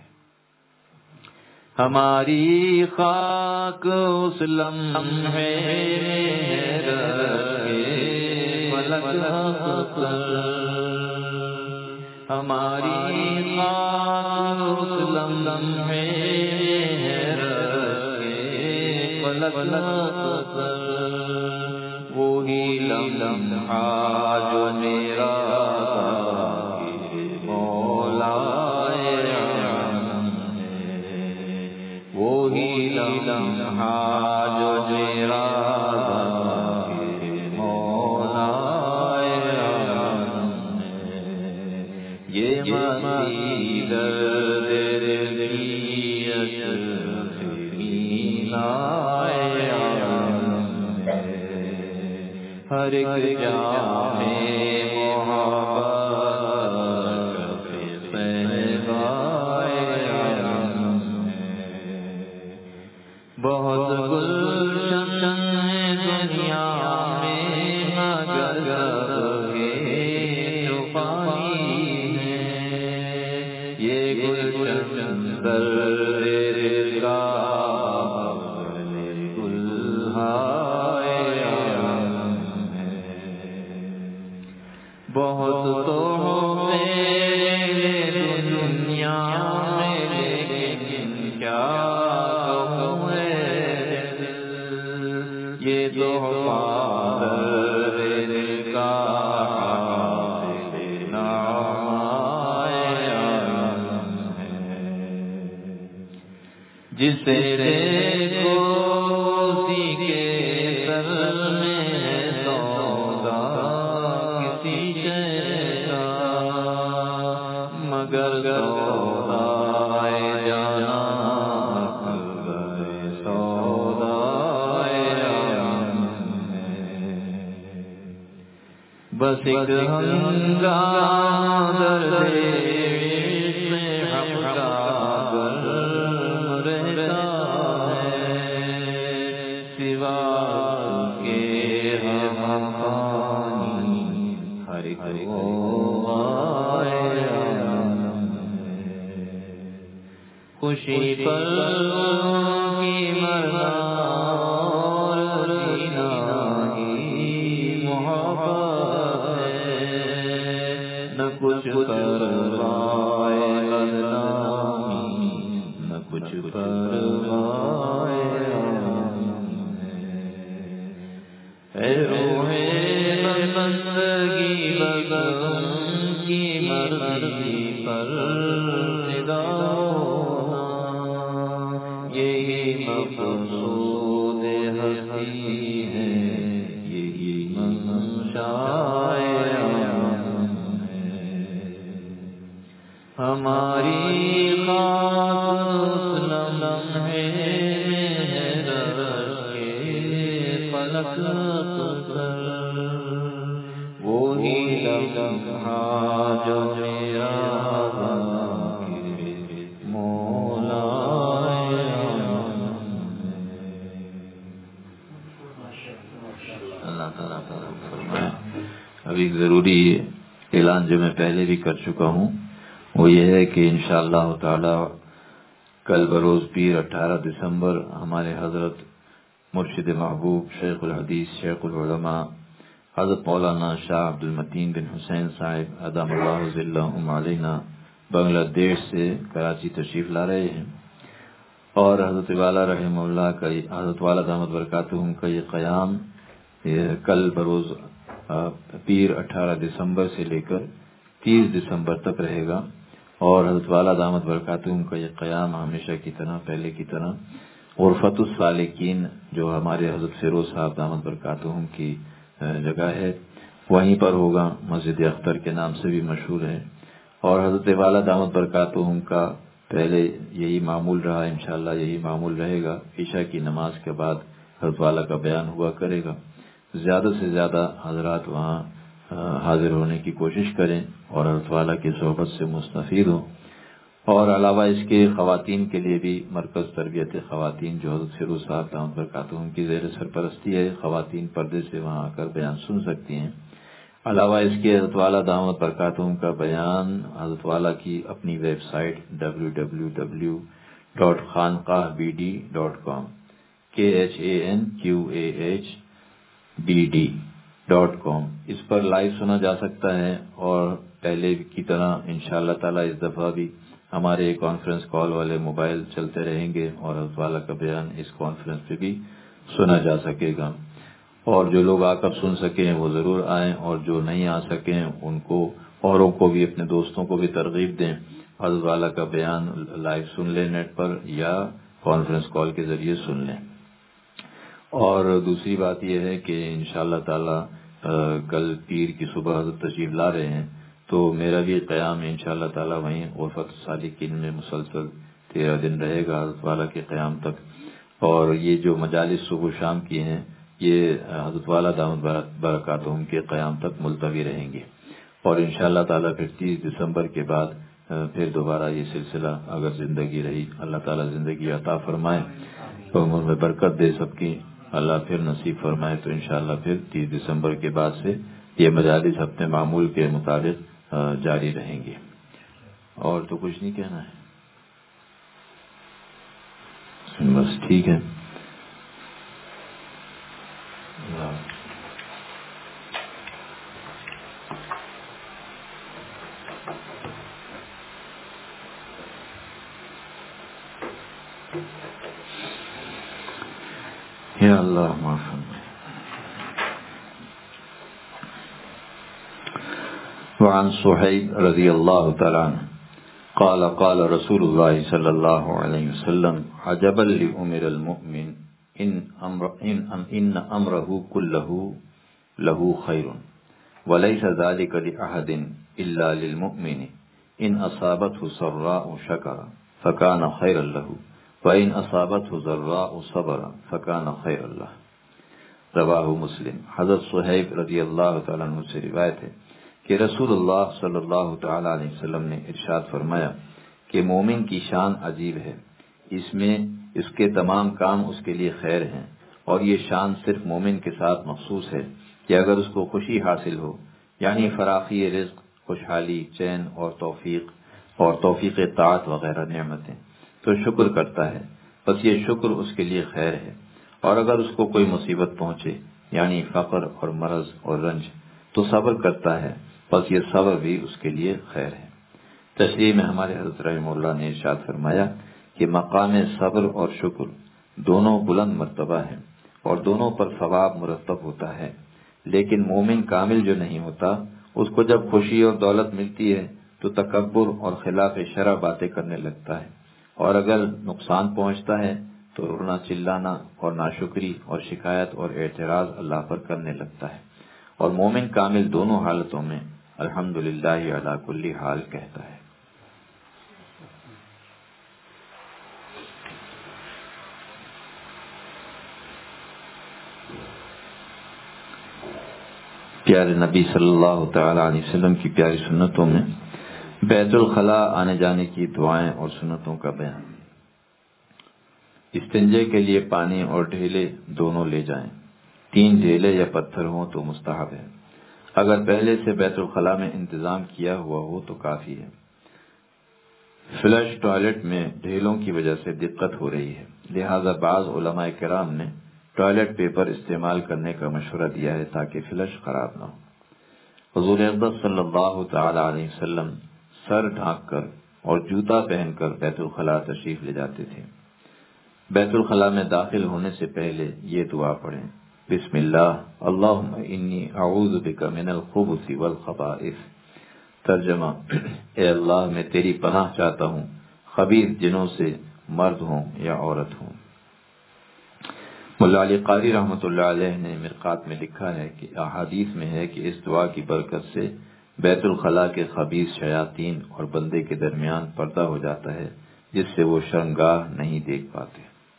ہماری خاک اس لمحے رنگے فلک پر، ہماری خاک اس لمحے رنگے فلک پر، وہی لمحہ جو میرا وہی لمحہ جو میرا مولا ہے، یہ مسیح درد ہر ایک جام بہت گلشن دنیا میں مگر ہے جو پانی ہے، یہ گلشن درد کا بہت تو دنیا میں لیکن کیا کہوں یہ تو دل کا جسے دیکھو اسی کے سر میں سودا کسی شے کا، مگر سودا جانا سودا بس ایک ہنگام درد میں حق کا رہتا ہے، سوا کے ہم خوشی پر کی مرنا جینا ہی محبت ہے، نہ کچھ پروائے بدنامی، نہ کچھ پروائے اے روح بندگی بگن کی مرضی پر فدا ہونا، یہی مقصود ہستی ہے، یہی منشائے عالم ہے۔ ہماری خاص لمحے وہی لمحہ جو میرا مولا اللہ تعالیٰ فرمائے۔ اب ایک ضروری اعلان جو میں پہلے بھی کر چکا ہوں وہ یہ ہے کہ انشاءاللہ تعالی کل بروز پیر اٹھارہ دسمبر ہمارے حضرت مرشد محبوب شیخ الحدیث شیخ العلماء حضرت مولانا شاہ عبد المتین بن حسین صاحب ادام اللہ ذلہم علینا بنگلہ دیش سے کراچی تشریف لا رہے ہیں، اور حضرت والا رحمہ اللہ کا حضرت والا دامت برکاتہم کا یہ قیام یہ کل بروز پیر اٹھارہ دسمبر سے لے کر تیس دسمبر تک رہے گا، اور حضرت والا دامت برکاتہم کا یہ قیام ہمیشہ کی طرح پہلے کی طرح غرفت السالکین جو ہمارے حضرت فیروز صاحب دامت برکاتہم کی جگہ ہے وہیں پر ہوگا، مسجد اختر کے نام سے بھی مشہور ہے، اور حضرت والا دامت برکاتہم کا پہلے یہی معمول رہا، انشاءاللہ یہی معمول رہے گا، عشاء کی نماز کے بعد حضرت والا کا بیان ہوا کرے گا۔ زیادہ سے زیادہ حضرات وہاں حاضر ہونے کی کوشش کریں اور حضرت والا کی صحبت سے مستفید ہوں، اور علاوہ اس کے خواتین کے لیے بھی مرکز تربیت خواتین جو حضرت فیروز صاحب دامت برکاتہم کی زیر سرپرستی ہے، خواتین پردے سے وہاں آ کر بیان سن سکتی ہیں۔ علاوہ اس کے حضرت والا دامت برکاتہم کا بیان حضرت والا کی اپنی website W W W dot khanqah B D dot com کے H A N Q A H B D dot com اس پر لائیو سنا جا سکتا ہے، اور پہلے کی طرح انشاءاللہ تعالی اس دفعہ بھی ہمارے کانفرنس کال والے موبائل چلتے رہیں گے، اور حضرت والا کا بیان اس کانفرنس پہ بھی سنا جا سکے گا، اور جو لوگ آ کر سن سکیں وہ ضرور آئیں، اور جو نہیں آ سکیں ان کو اوروں کو بھی اپنے دوستوں کو بھی ترغیب دیں، حضرت والا کا بیان لائیو سن لیں نیٹ پر یا کانفرنس کال کے ذریعے سن لیں۔ اور دوسری بات یہ ہے کہ انشاءاللہ تعالی کل پیر کی صبح حضرت تشریف لا رہے ہیں، تو میرا بھی قیام انشاءاللہ تعالی وہیں غرفت السالکین میں مسلسل تیرہ دن رہے گا حضرت والا کے قیام تک، اور یہ جو مجالس صبح و شام کی ہیں یہ حضرت والا دامت برکاتہم کے قیام تک ملتوی رہیں گے، اور انشاءاللہ تعالی پھر تیس دسمبر کے بعد پھر دوبارہ یہ سلسلہ اگر زندگی رہی، اللہ تعالی زندگی عطا فرمائے، عمر میں برکت دے سب کی، اللہ پھر نصیب فرمائے، تو انشاءاللہ پھر تیس دسمبر کے بعد سے یہ مجالس اپنے معمول کے مطابق جاری رہیں گے۔ اور تو کچھ نہیں کہنا ہے، بس ٹھیک ہے۔ یا اللہ معاف وعن صہیب رضی اللہ تعالی عنہ قال قال رسول اللہ صلی اللہ علیہ وسلم عجبا لأمر المؤمن ان امر ان ان امره كله له خير وليس ذلك لأحد الا للمؤمن ان اصابته سراء شكر فكان خيرا له وان اصابته ضراء صبر فكان خيرا له۔ رواہ مسلم۔ حضرت صہیب رضی اللہ تعالیٰ عنہ سے روایت ہے کہ رسول اللہ صلی اللہ تعالی علیہ وسلم نے ارشاد فرمایا کہ مومن کی شان عجیب ہے، اس میں اس کے تمام کام اس کے لیے خیر ہیں، اور یہ شان صرف مومن کے ساتھ مخصوص ہے کہ اگر اس کو خوشی حاصل ہو، یعنی فراخی رزق، خوشحالی، چین اور توفیق اور توفیق طاعت وغیرہ نعمتیں، تو شکر کرتا ہے، بس یہ شکر اس کے لیے خیر ہے، اور اگر اس کو کوئی مصیبت پہنچے یعنی فقر اور مرض اور رنج تو صبر کرتا ہے، بس یہ صبر بھی اس کے لیے خیر ہے۔ تشریح میں ہمارے حضرت رحمہ اللہ نے ارشاد فرمایا کہ مقام صبر اور شکر دونوں بلند مرتبہ ہیں اور دونوں پر ثواب مرتب ہوتا ہے، لیکن مومن کامل جو نہیں ہوتا اس کو جب خوشی اور دولت ملتی ہے تو تکبر اور خلاف شرع باتیں کرنے لگتا ہے، اور اگر نقصان پہنچتا ہے تو رونا چلانا اور ناشکری اور شکایت اور اعتراض اللہ پر کرنے لگتا ہے، اور مومن کامل دونوں حالتوں میں الحمدللہ علی کل حال کہتا ہے۔ پیارے نبی صلی اللہ تعالی علیہ وسلم کی پیاری سنتوں میں بیت الخلاء آنے جانے کی دعائیں اور سنتوں کا بیان۔ استنجے کے لیے پانی اور ڈھیلے دونوں لے جائیں، تین ڈھیلے یا پتھر ہوں تو مستحب ہے، اگر پہلے سے بیت الخلاء میں انتظام کیا ہوا ہو تو کافی ہے۔ فلش ٹوائلٹ میں ڈھیلوں کی وجہ سے دقت ہو رہی ہے، لہذا بعض علماء کرام نے ٹوائلٹ پیپر استعمال کرنے کا مشورہ دیا ہے تاکہ فلش خراب نہ ہو۔ حضور اقدس صلی اللہ تعالی علیہ وسلم سر ڈھانک کر اور جوتا پہن کر بیت الخلاء تشریف لے جاتے تھے۔ بیت الخلاء میں داخل ہونے سے پہلے یہ دعا پڑھیں، بسم اللہ اللہم انی اعوذ بک من الخبث والخبائث۔ ترجمہ، اے اللہ میں تیری پناہ چاہتا ہوں خبیث جنوں سے، مرد ہوں یا عورت ہوں۔ مولا علی قاری رحمۃ اللہ علیہ نے مرقات میں لکھا ہے کہ احادیث میں ہے کہ اس دعا کی برکت سے بیت الخلاء کے خبیث شیاطین اور بندے کے درمیان پردہ ہو جاتا ہے، جس سے وہ شرمگاہ نہیں دیکھ پاتے۔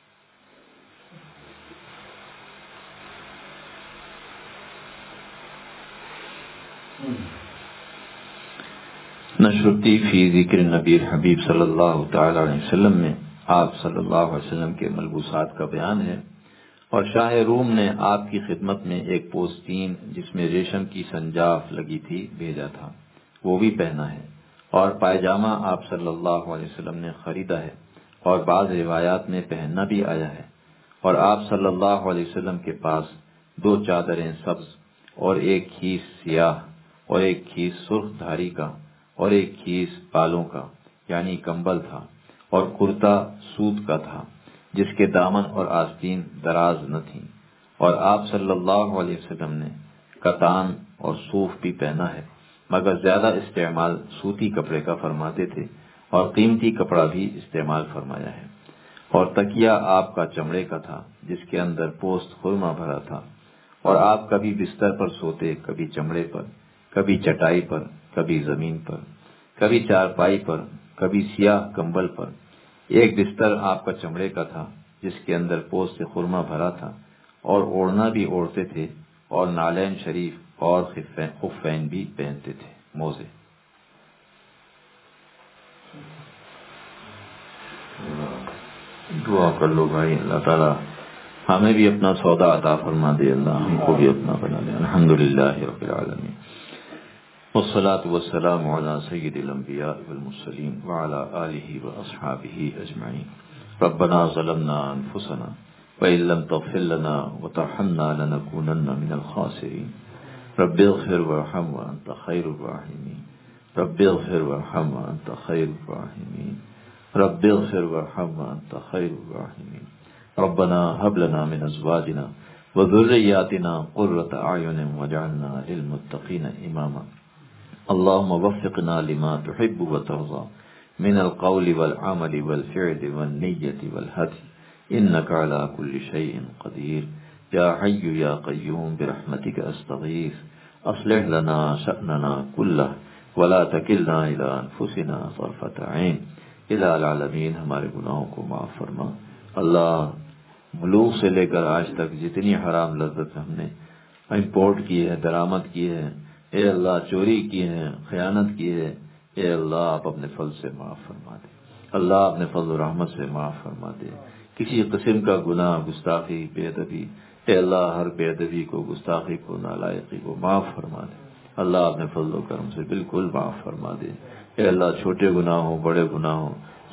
نشرتی فی ذکر نبی حبیب صلی اللہ تعالی علیہ وسلم میں آپ صلی اللہ علیہ وسلم کے ملبوسات کا بیان ہے، اور شاہ روم نے آپ کی خدمت میں ایک پوستین جس میں ریشم کی سنجاف لگی تھی بھیجا تھا، وہ بھی پہنا ہے، اور پائجامہ آپ صلی اللہ علیہ وسلم نے خریدا ہے، اور بعض روایات میں پہننا بھی آیا ہے، اور آپ صلی اللہ علیہ وسلم کے پاس دو چادریں سبز اور ایک کھیس سیاہ اور ایک کھیس سرخ دھاری کا اور ایک کھیس بالوں کا یعنی کمبل تھا، اور کرتا سوت کا تھا جس کے دامن اور آستین دراز نہ تھیں، اور آپ صلی اللہ علیہ وسلم نے کتان اور صوف بھی پہنا ہے، مگر زیادہ استعمال سوتی کپڑے کا فرماتے تھے، اور قیمتی کپڑا بھی استعمال فرمایا ہے، اور تکیہ آپ کا چمڑے کا تھا جس کے اندر پوست خرما بھرا تھا، اور آپ کبھی بستر پر سوتے، کبھی چمڑے پر، کبھی چٹائی پر، کبھی زمین پر، کبھی چارپائی پر، کبھی سیاہ کمبل پر۔ ایک بستر آپ کا چمڑے کا تھا جس کے اندر پوست سے خرما بھرا تھا، اور اوڑھنا بھی اوڑھتے تھے، اور نالین شریف اور خفین بھی پہنتے تھے، موزے۔ دعا کر لو بھائی، اللہ تعالیٰ ہمیں بھی اپنا سودا عطا فرما دے، اللہ ہم کو بھی اپنا بنا دے۔ الحمدللہ رب العالمین، والصلاة والسلام على سید الانبیاء والمرسلین وعلى آلہ واصحابہ اجمعین۔ ربنا ظلمنا انفسنا وإن لم تغفر لنا وترحمنا لنكونن من الخاسرین۔ رب اغفر وارحم وانت خیر الراحمین۔ رب اغفر وارحم وانت خیر الراحمین۔ رب اغفر وارحم وانت خیر الراحمین۔ ربنا هب لنا من ازواجنا وذرياتنا قرة اعین واجعلنا للمتقین اماما۔ اللهم وفقنا لما تحب وترضى من القول والعمل والفعل والنية والهدي إنك على كل شيء قدير يا حي يا قيوم برحمتك أستغيث أصلح لنا شأننا كله ولا تكلنا إلى أنفسنا طرفة عين۔ الہ العالمین ہمارے گناہوں کو معاف فرما۔ اللہ، بلوغ سے لے کر آج تک جتنی حرام لذت ہم نے امپورٹ کی ہے، درآمد کی ہے، اے اللہ چوری کی ہے، خیانت کی ہے، اے اللہ آپ اپنے فضل سے معاف فرما دے، اللہ اپنے فضل و رحمت سے معاف فرما دے۔ کسی قسم کا گناہ، گستاخی، بے ادبی، اے اللہ ہر بے ادبی کو، گستاخی کو، نالائقی کو معاف فرما دے، اللہ اپنے فضل و کرم سے بالکل معاف فرما دے۔ اے اللہ چھوٹے گناہ ہوں، بڑے گناہ ہوں،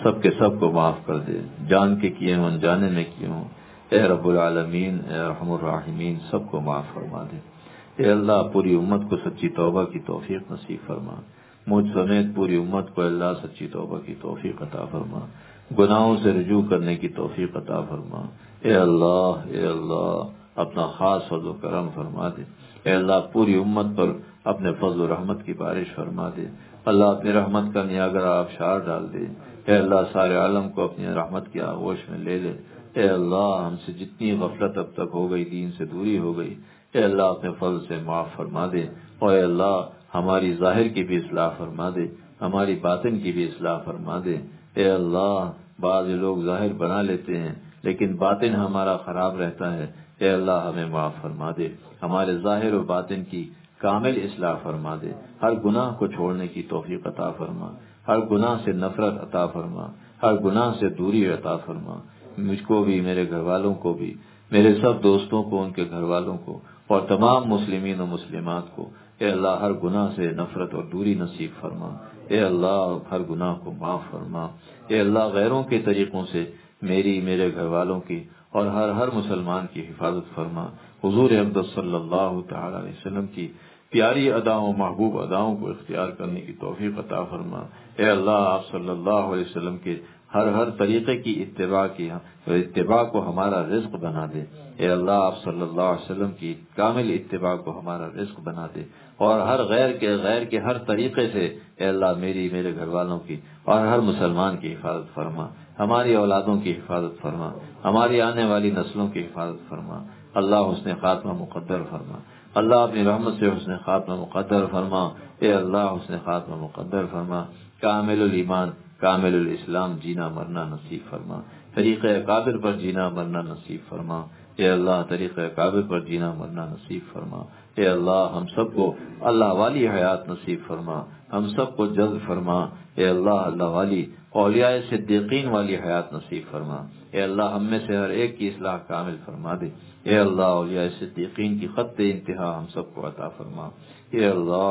سب کے سب کو معاف کر دے، جان کے کیے ہوں انجانے میں کیے ہوں، اے رب العالمین اے ارحم الراحمین سب کو معاف فرما دے۔ اے اللہ پوری امت کو سچی توبہ کی توفیق نصیب فرما، مجھ سمیت پوری امت کو اللہ سچی توبہ کی توفیق عطا فرما، گناہوں سے رجوع کرنے کی توفیق عطا فرما۔ اے اللہ اے اللہ اپنا خاص فضل و کرم فرما دے، اے اللہ پوری امت پر اپنے فضل و رحمت کی بارش فرما دے، اللہ اپنی رحمت کا نیاگرا آبشار ڈال دے، اے اللہ سارے عالم کو اپنی رحمت کی آغوش میں لے لے۔ اے اللہ ہم سے جتنی غفلت اب تک ہو گئی، دین سے دوری ہو گئی، اے اللہ اپنے فضل سے معاف فرما دے، اور اے اللہ ہماری ظاہر کی بھی اصلاح فرما دے، ہماری باطن کی بھی اصلاح فرما دے۔ اے اللہ بعض لوگ ظاہر بنا لیتے ہیں لیکن باطن ہمارا خراب رہتا ہے، اے اللہ ہمیں معاف فرما دے، ہمارے ظاہر و باطن کی کامل اصلاح فرما دے، ہر گناہ کو چھوڑنے کی توفیق عطا فرما، ہر گناہ سے نفرت عطا فرما، ہر گناہ سے دوری عطا فرما، مجھ کو بھی، میرے گھر والوں کو بھی، میرے سب دوستوں کو، ان کے گھر والوں کو، اور تمام مسلمین و مسلمات کو، اے اللہ ہر گناہ سے نفرت اور دوری نصیب فرما، اے اللہ ہر گناہ کو معاف فرما، اے اللہ غیروں کے طریقوں سے میری، میرے گھر والوں کی اور ہر ہر مسلمان کی حفاظت فرما، حضور اقدس صلی اللہ تعالی علیہ وسلم کی پیاری اداؤں، محبوب اداؤں کو اختیار کرنے کی توفیق عطا فرما، اے اللہ آپ صلی اللہ علیہ وسلم کے ہر ہر طریقے کی اتباع کی اتباع کو ہمارا رزق بنا دے، اے اللہ آپ صلی اللہ علیہ وسلم کی کامل اتباع کو ہمارا رزق بنا دے، اور ہر غیر کے غیر کے ہر طریقے سے اے اللہ میری، میرے گھر والوں کی اور ہر مسلمان کی حفاظت فرما، ہماری اولادوں کی حفاظت فرما، ہماری آنے والی نسلوں کی حفاظت فرما، اللہ حسن خاتمہ مقدر فرما، اللہ اپنی رحمت سے حسن خاتمہ مقدر فرما، اے اللہ حسن خاتمہ مقدر فرما، کامل الایمان کامل الاسلام جینا مرنا نصیب فرما، طریقہ اکابر پر جینا مرنا نصیب فرما، اے اللہ طریقہ اکابر پر جینا مرنا نصیب فرما، اے اللہ ہم سب کو اللہ والی حیات نصیب فرما، ہم سب کو جلد فرما، اے اللہ اللہ والی اولیاء صدیقین والی حیات نصیب فرما، اے اللہ ہم میں سے ہر ایک کی اصلاح کامل فرما دے، اے اللہ اولیاء صدیقین کی خط انتہا ہم سب کو عطا فرما، اے اللہ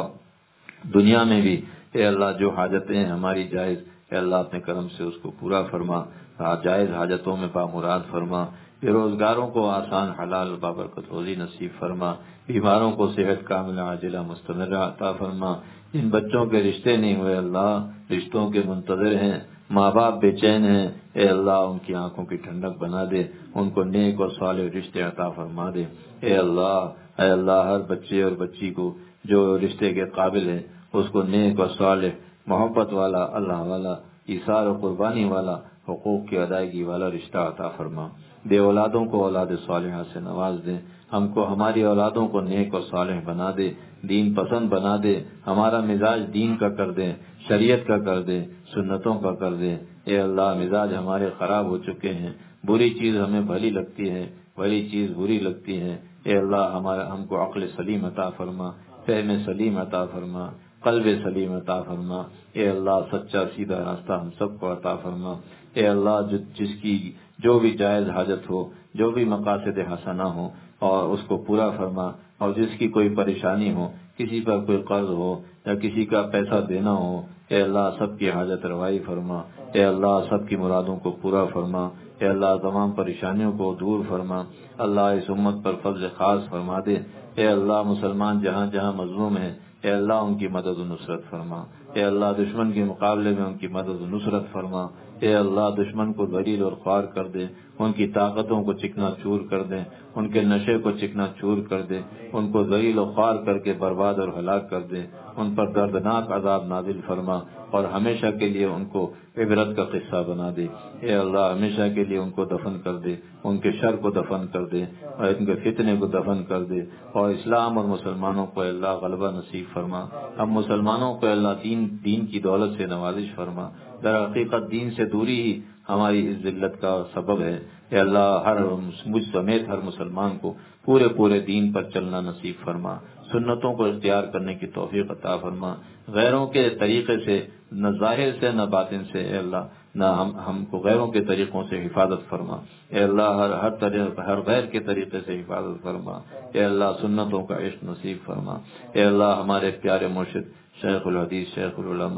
دنیا میں بھی اے اللہ جو حاجتیں ہیں ہماری جائز، اے اللہ اپنے کرم سے اس کو پورا فرما، جائز حاجتوں میں بامراد فرما، بے روزگاروں کو آسان حلال بابرکت روزی نصیب فرما، بیماروں کو صحت کاملہ عاجلہ مستمرہ عطا فرما، جن بچوں کے رشتے نہیں ہوئے اللہ رشتوں کے منتظر ہیں، ماں باپ بے چین ہیں، اے اللہ ان کی آنکھوں کی ٹھنڈک بنا دے، ان کو نیک اور صالح رشتے عطا فرما دے، اے اللہ اے اللہ ہر بچے اور بچی کو جو رشتے کے قابل ہے اس کو نیک اور صالح محبت والا، اللہ والا، ایثار و قربانی والا، حقوق کی ادائیگی والا رشتہ عطا فرما، بے اولادوں کو اولاد صالحہ سے نواز دے، ہم کو ہماری اولادوں کو نیک اور صالح بنا دے، دین پسند بنا دے، ہمارا مزاج دین کا کر دے، شریعت کا کر دے، سنتوں کا کر دے، اے اللہ مزاج ہمارے خراب ہو چکے ہیں، بری چیز ہمیں بھلی لگتی ہے، بھلی چیز بری لگتی ہے، اے اللہ ہمارا ہم کو عقل سلیم عطا فرما، فہم سلیم عطا فرما، قلب سلیم عطا فرما، اے اللہ سچا سیدھا راستہ ہم سب کو عطا فرما، اے اللہ جس کی جو بھی جائز حاجت ہو، جو بھی مقاصد حسنہ ہو اور اس کو پورا فرما، اور جس کی کوئی پریشانی ہو، کسی پر کوئی قرض ہو یا کسی کا پیسہ دینا ہو، اے اللہ سب کی حاجت روائی فرما، اے اللہ سب کی مرادوں کو پورا فرما، اے اللہ تمام پریشانیوں کو دور فرما، اللہ اس امت پر فضل خاص فرما دے، اے اللہ مسلمان جہاں جہاں مظلوم ہیں اے اللہ ان کی مدد و نصرت فرما، اے اللہ دشمن کے مقابلے میں ان کی مدد و نصرت فرما، اے اللہ دشمن کو ذلیل اور خوار کر دے، ان کی طاقتوں کو چکنا چور کر دے، ان کے نشے کو چکنا چور کر دے، ان کو ذلیل و خوار کر کے برباد اور ہلاک کر دے، ان پر دردناک عذاب نازل فرما، اور ہمیشہ کے لیے ان کو عبرت کا قصہ بنا دے، اے اللہ ہمیشہ کے لیے ان کو دفن کر دے، ان کے شر کو دفن کر دے اور ان کے فتنے کو دفن کر دے، اور اسلام اور مسلمانوں کو اللہ غلبہ نصیب فرما، ہم مسلمانوں کو اللہ دین دین کی دولت سے نوازش فرما، در حقیقت دین سے دوری ہی ہماری اس ذلت کا سبب ہے، اے اللہ ہر مجھ سمیت ہر مسلمان کو پورے پورے دین پر چلنا نصیب فرما، سنتوں کو اختیار کرنے کی توفیق عطا فرما، غیروں کے طریقے سے نہ ظاہر سے نہ باطن سے اے اللہ نہ ہم ہم کو غیروں کے طریقوں سے حفاظت فرما، اے اللہ ہر ہر طریق ہر غیر کے طریقے سے حفاظت فرما، اے اللہ سنتوں کا عشق نصیب فرما، اے اللہ ہمارے پیارے مرشد شیخ الحدیث شیخ العلماء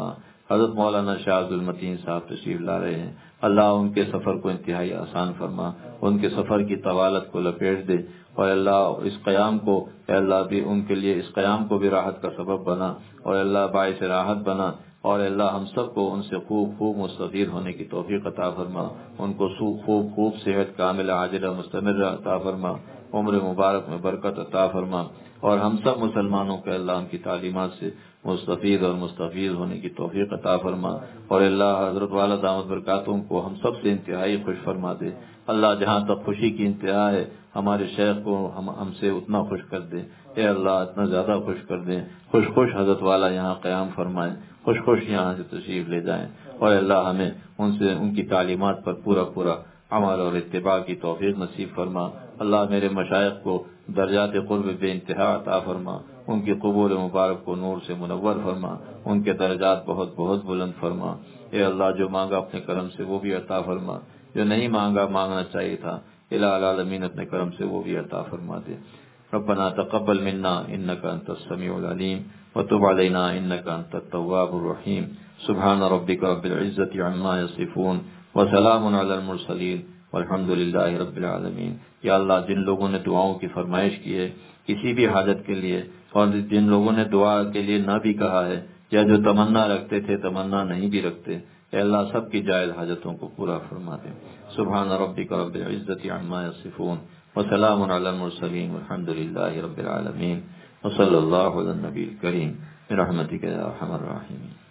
حضرت مولانا شاہ عبد المتین صاحب تشریف لا رہے ہیں، اللہ ان کے سفر کو انتہائی آسان فرما، ان کے سفر کی طوالت کو لپیٹ دے، اور اللہ اس قیام کو اے اللہ بھی ان کے لیے اس قیام کو بھی راحت کا سبب بنا، اور اللہ باعث راحت بنا، اور اللہ ہم سب کو ان سے خوب خوب مستفید ہونے کی توفیق عطا فرما، ان کو خوب خوب صحت کاملہ عاجلہ مستمرہ عطا فرما، عمر مبارک میں برکت عطا فرما، اور ہم سب مسلمانوں کے اللہ ان کی تعلیمات سے مستفید اور مستفید ہونے کی توفیق عطا فرما، اور اللہ حضرت والا دامت برکاتہم کو ہم سب سے انتہائی خوش فرما دے۔ اللہ جہاں تک خوشی کی انتہا ہے ہمارے شیخ کو ہم ہم سے اتنا خوش کر دے، اے اللہ اتنا زیادہ خوش کر دیں، خوش خوش حضرت والا یہاں قیام فرمائیں، خوش خوش یہاں سے تشریف لے جائیں، اور اللہ ہمیں ان سے ان کی تعلیمات پر پورا پورا عمل اور اتباع کی توفیق نصیب فرما۔ اللہ میرے مشائخ کو درجات قرب بے انتہا عطا فرما، ان کی قبور مبارک کو نور سے منور فرما، ان کے درجات بہت بہت بلند فرما۔ اے اللہ جو مانگا اپنے کرم سے وہ بھی عطا فرما، جو نہیں مانگا مانگنا چاہیے تھا الہ العالمین اپنے کرم سے وہ بھی عطا فرما دے۔ ربنا تقبل منا انك انت السميع العليم وتب علينا انك انت التواب الرحيم سبحان ربك رب العزة عما يصفون وسلام على المرسلين والحمد للہ رب العالمین۔ یا اللہ جن لوگوں نے دعاؤں کی فرمائش کی ہے کسی بھی حاجت کے لیے، اور جن لوگوں نے دعا کے لیے نہ بھی کہا ہے، یا جو تمنا رکھتے تھے تمنا نہیں بھی رکھتے، اے اللہ سب کی جائز حاجتوں کو پورا فرما دے۔ سبحان ربک رب العزة عما یصفون وسلام علی المرسلین والحمد للہ رب العالمین وصلی اللہ علی النبی الکریم برحمتک یا ارحم الراحمین۔